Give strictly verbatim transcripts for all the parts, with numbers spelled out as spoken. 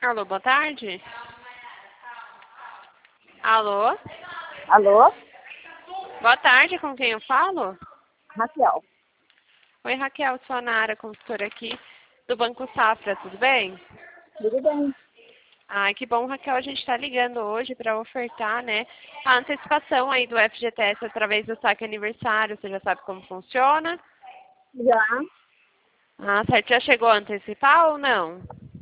Alô, boa tarde. Alô? Alô? Boa tarde, com quem eu falo? Raquel. Oi, Raquel, sou a Nara, consultora aqui do Banco Safra, tudo bem? Tudo bem? Ai, que bom, Raquel, a gente está ligando hoje para ofertar, né, a antecipação aí do F G T S através do saque aniversário. Você já sabe como funciona? Já. Ah, certo. Já chegou a antecipar ou não?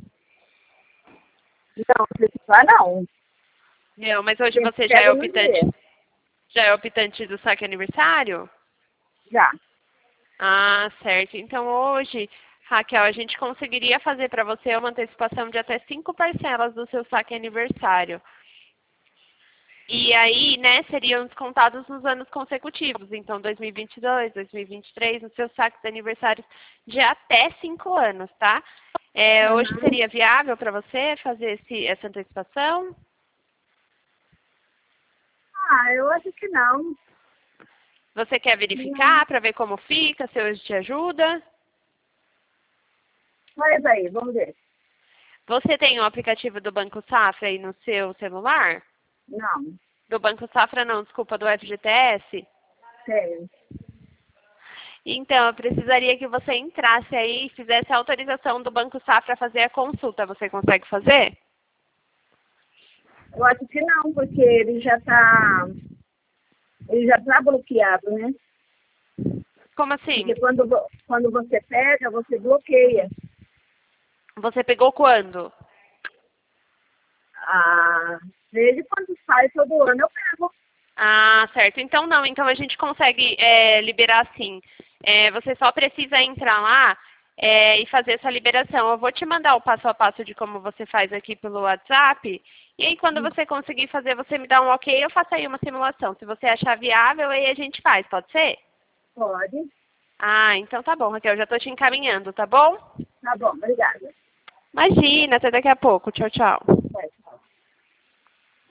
Não, antecipar não. Não, mas hoje Sempre você já é pega no optante, dia. já é optante do saque aniversário? Já. Ah, certo. Então hoje, Raquel, a gente conseguiria fazer para você uma antecipação de até cinco parcelas do seu saque aniversário. E aí, né, seriam descontados nos anos consecutivos. Então, dois mil e vinte e dois, dois mil e vinte e três, nos seus saques de aniversários de até cinco anos, tá? É, hoje Uhum. seria viável para você fazer esse, essa antecipação? Ah, eu acho que não. Você quer Não. verificar para ver como fica, se hoje te ajuda? Mas aí, vamos ver. Você tem o aplicativo do Banco Safra aí no seu celular? Não. Do Banco Safra não, desculpa, do F G T S? Sério. Então, eu precisaria que você entrasse aí e fizesse a autorização do Banco Safra a fazer a consulta. Você consegue fazer? Eu acho que não, porque ele já tá. Ele já tá bloqueado, né? Como assim? Porque quando, vo- quando você pega, você bloqueia. Você pegou quando? Ah, desde quando sai todo ano eu pego. Ah, certo. Então não, então a gente consegue é, liberar sim. É, você só precisa entrar lá é, e fazer essa liberação. Eu vou te mandar o passo a passo de como você faz aqui pelo WhatsApp. E aí quando você conseguir fazer, você me dá um ok, eu faço aí uma simulação. Se você achar viável, aí a gente faz, pode ser? Pode. Ah, então tá bom, Raquel, já tô te encaminhando, tá bom? Tá bom, obrigada. Imagina, até daqui a pouco. Tchau, tchau.